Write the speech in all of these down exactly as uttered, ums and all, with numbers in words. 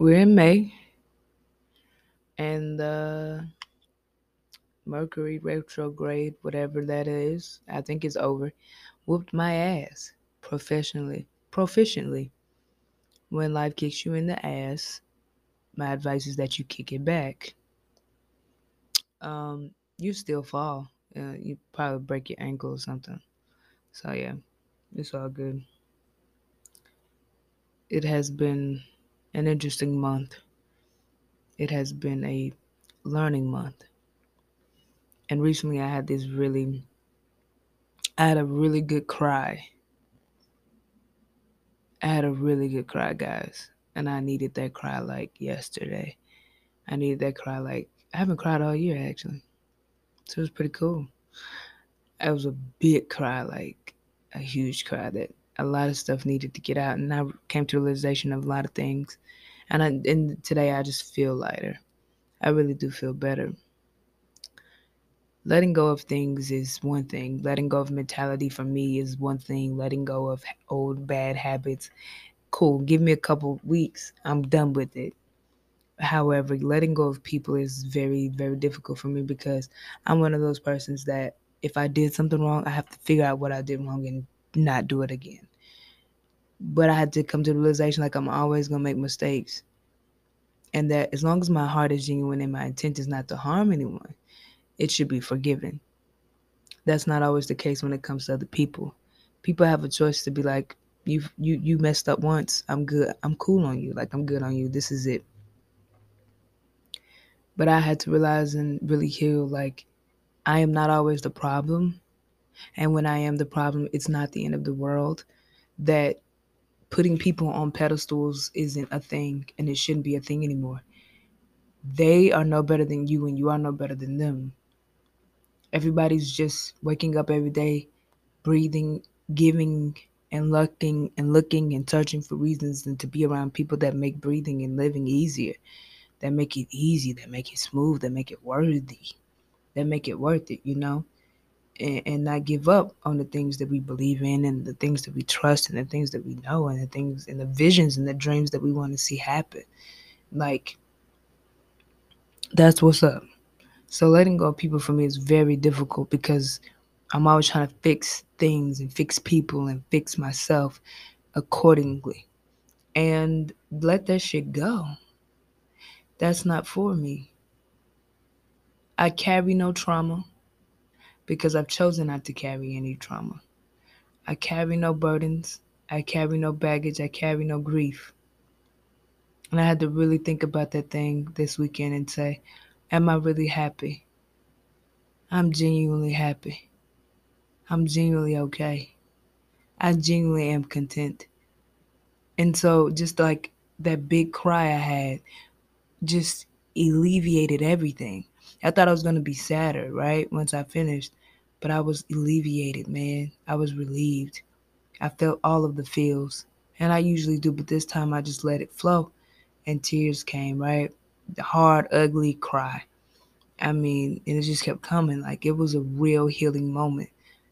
We're in May, and uh, Mercury retrograde, whatever that is, I think it's over. Whooped my ass professionally, proficiently. When life kicks you in the ass, my advice is that you kick it back. Um, you still fall. Uh, you probably break your ankle or something. So yeah, it's all good. It has been an interesting month. It has been a learning month. And recently I had this really I had a really good cry. I had a really good cry, guys. And I needed that cry like yesterday. I needed that cry like I haven't cried all year actually. So it was pretty cool. It was a big cry, like a huge cry that a lot of stuff needed to get out, and I came to a realization of a lot of things. And I, and today I just feel lighter. I really do feel better. Letting go of things is one thing. Letting go of mentality for me is one thing. Letting go of old bad habits, cool. Give me a couple weeks. I'm done with it. However, letting go of people is very, very difficult for me because I'm one of those persons that if I did something wrong, I have to figure out what I did wrong and not do it again. But I had to come to the realization like I'm always gonna make mistakes. And that as long as my heart is genuine and my intent is not to harm anyone, it should be forgiven. That's not always the case when it comes to other people. People have a choice to be like, you you you messed up once. I'm good. I'm cool on you. Like I'm good on you. This is it. But I had to realize and really heal like I am not always the problem. And when I am the problem, it's not the end of the world. That putting people on pedestals isn't a thing and it shouldn't be a thing anymore. They are no better than you and you are no better than them. Everybody's just waking up every day, breathing, giving, and looking and looking and searching for reasons and to be around people that make breathing and living easier, that make it easy, that make it smooth, that make it worthy, that make it worth it, you know? And, and not give up on the things that we believe in and the things that we trust and the things that we know and the things and the visions and the dreams that we want to see happen. Like, that's what's up. So letting go of people for me is very difficult because I'm always trying to fix things and fix people and fix myself accordingly. And let that shit go. That's not for me. I carry no trauma because I've chosen not to carry any trauma. I carry no burdens. I carry no baggage. I carry no grief. And I had to really think about that thing this weekend and say, am I really happy? I'm genuinely happy. I'm genuinely okay. I genuinely am content. And so just like that big cry I had just alleviated everything. I thought I was going to be sadder, right? Once I finished, but I was alleviated, man. I was relieved. I felt all of the feels. And I usually do, but this time I just let it flow and tears came, right? The hard, ugly cry. I mean, and it just kept coming. Like it was a real healing moment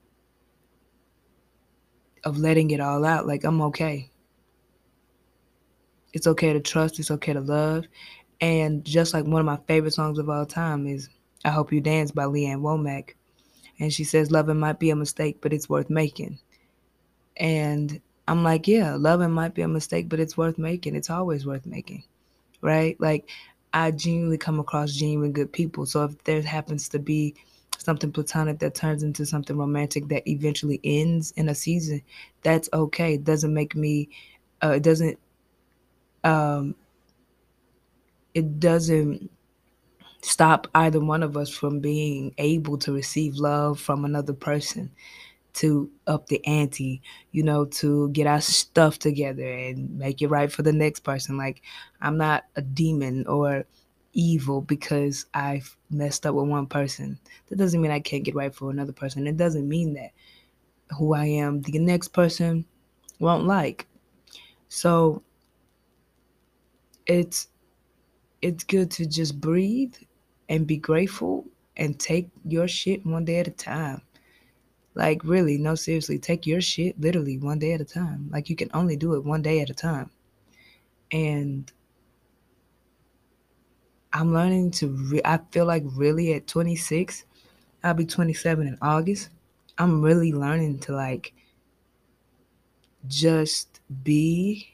of letting it all out. Like I'm okay. It's okay to trust. It's okay to love. And just like one of my favorite songs of all time is I Hope You Dance by Leanne Womack. And she says, loving might be a mistake, but it's worth making. And I'm like, yeah, loving might be a mistake, but it's worth making. It's always worth making, right? Like, I genuinely come across genuine good people. So if there happens to be something platonic that turns into something romantic that eventually ends in a season, that's okay. It doesn't make me, uh, it doesn't, um, it doesn't stop either one of us from being able to receive love from another person, to up the ante, you know, to get our stuff together and make it right for the next person. Like, I'm not a demon or evil because I've messed up with one person. That doesn't mean I can't get right for another person. It doesn't mean that who I am, the next person won't like. So it's it's good to just breathe and be grateful and take your shit one day at a time. Like, really, no, seriously, take your shit literally one day at a time. Like, you can only do it one day at a time. And I'm learning to, re- I feel like really at twenty-six, I'll be twenty-seven in August. I'm really learning to like just be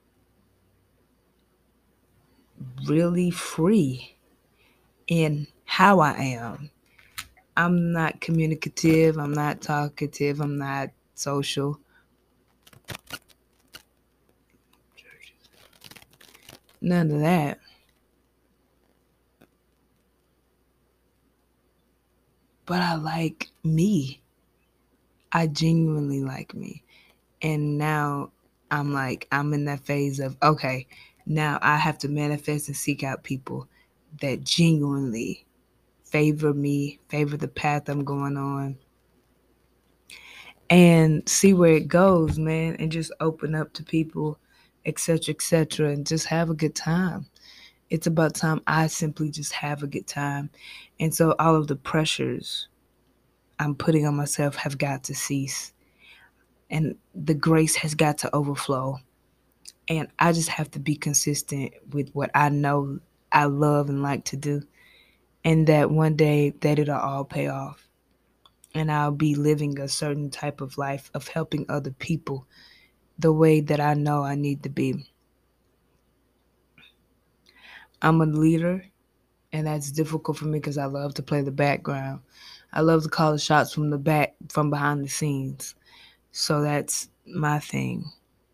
really free in how I am. I'm not communicative. I'm not talkative. I'm not social. None of that. But I like me. I genuinely like me. And now I'm like, I'm in that phase of, okay, now I have to manifest and seek out people that genuinely favor me, favor the path I'm going on, and see where it goes, man, and just open up to people, et cetera, et cetera, and just have a good time. It's about time I simply just have a good time. And so all of the pressures I'm putting on myself have got to cease. And the grace has got to overflow. And I just have to be consistent with what I know I love and like to do. And that one day that it'll all pay off. And I'll be living a certain type of life of helping other people the way that I know I need to be. I'm a leader, and that's difficult for me because I love to play the background. I love to call the shots from the back, from behind the scenes. So that's my thing.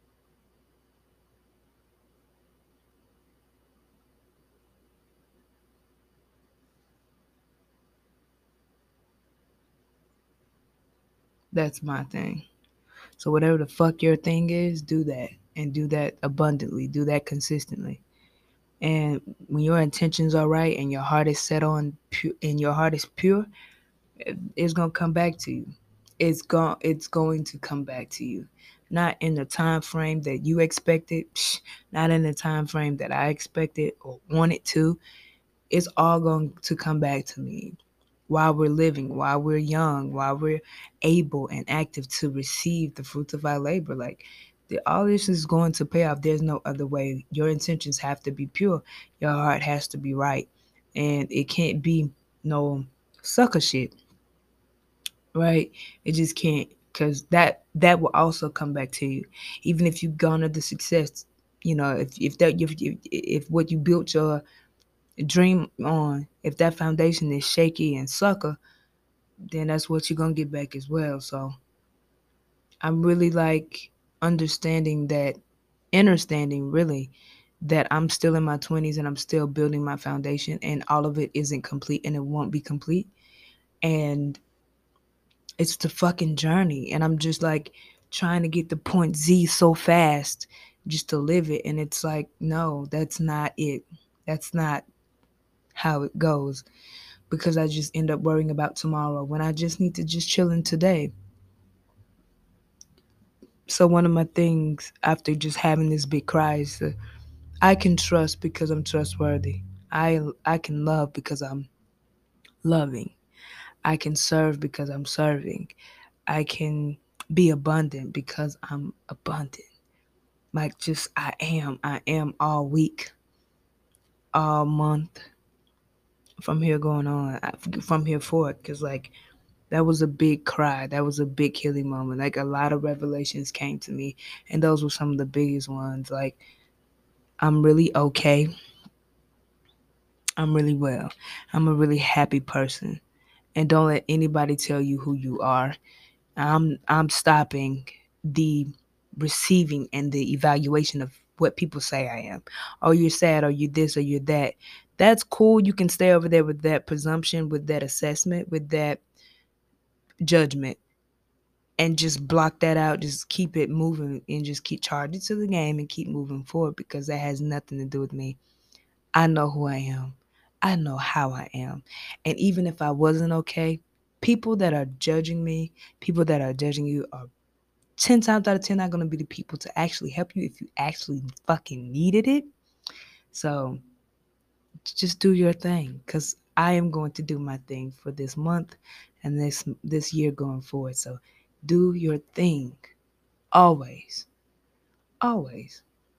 That's my thing. So whatever the fuck your thing is, do that and do that abundantly. Do that consistently. And when your intentions are right and your heart is set on pu- and your heart is pure, it's gonna come back to you. It's going it's going to come back to you. Not in the time frame that you expected, not in the time frame that I expected or wanted to. It's all going to come back to me while we're living, while we're young, while we're able and active to receive the fruits of our labor. Like the, all this is going to pay off. There's no other way. Your intentions have to be pure. Your heart has to be right, and it can't be no sucker shit, right? It just can't, because that that will also come back to you, even if you garner the success. You know, if if that if if, if what you built your dream on, if that foundation is shaky and sucker, then that's what you're gonna get back as well. So I'm really like understanding that, understanding really that I'm still in my twenties and I'm still building my foundation, and all of it isn't complete and it won't be complete. And it's the fucking journey. And I'm just like trying to get the point Z so fast just to live it. And it's like, no, that's not it. That's not how it goes, because I just end up worrying about tomorrow when I just need to just chill in today. So one of my things after just having this big cry is that I can trust because I'm trustworthy. I I can love because I'm loving. I can serve because I'm serving. I can be abundant because I'm abundant. Like just I am. I am all week, all month, from here going on, from here forward. Because like that was a big cry. That was a big healing moment. Like a lot of revelations came to me, and those were some of the biggest ones. Like I'm really okay. I'm really well. I'm a really happy person. And don't let anybody tell you who you are. I'm I'm stopping the receiving and the evaluation of what people say I am. Oh, you're sad, or you this, or you're that. That's cool. You can stay over there with that presumption, with that assessment, with that judgment, and just block that out. Just keep it moving and just keep charging to the game and keep moving forward, because that has nothing to do with me. I know who I am. I know how I am. And even if I wasn't okay, people that are judging me, people that are judging you are ten times out of ten not going to be the people to actually help you if you actually fucking needed it. So just do your thing, because I am going to do my thing for this month and this this year going forward. So do your thing always, always.